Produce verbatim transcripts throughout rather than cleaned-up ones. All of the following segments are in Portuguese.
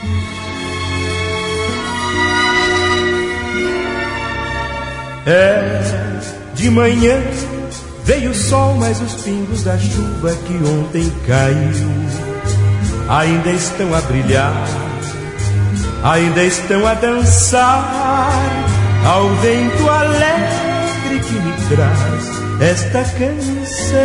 É de manhã, veio o sol, mas os pingos da chuva que ontem caiu ainda estão a brilhar, ainda estão a dançar ao vento alegre que me traz esta canção.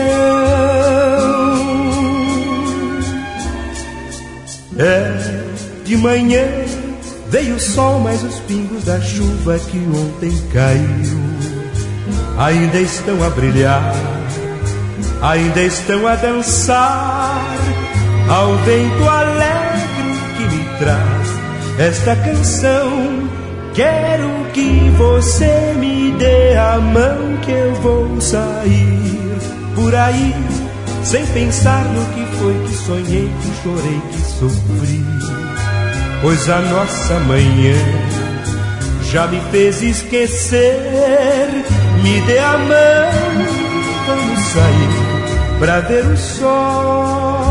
É de manhã, veio o sol, mas os pingos da chuva que ontem caiu ainda estão a brilhar, ainda estão a dançar ao vento alegre que me traz esta canção. Quero que você me dê a mão, que eu vou sair por aí sem pensar no que foi que sonhei, que chorei, que sofri, pois a nossa manhã já me fez esquecer. Me dê a mão, vamos sair pra ver o sol.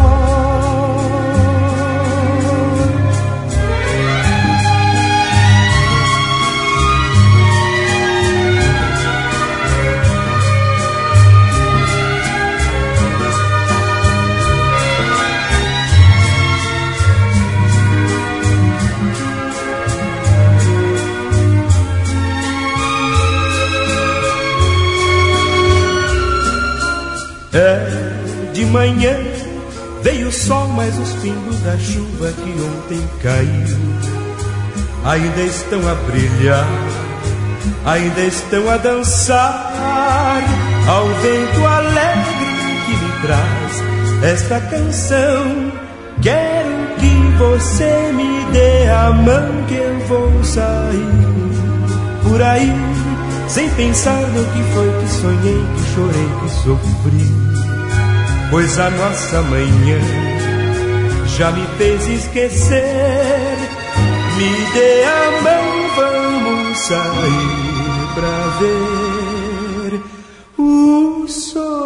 É de manhã, veio o sol, mas os pingos da chuva que ontem caiu ainda estão a brilhar, ainda estão a dançar ao vento alegre que me traz esta canção. Quero que você me dê a mão, que eu vou sair por aí sem pensar no que foi que sonhei, que chorei, que sofri, pois a nossa manhã já me fez esquecer. Me dê a mão, vamos sair pra ver o sol.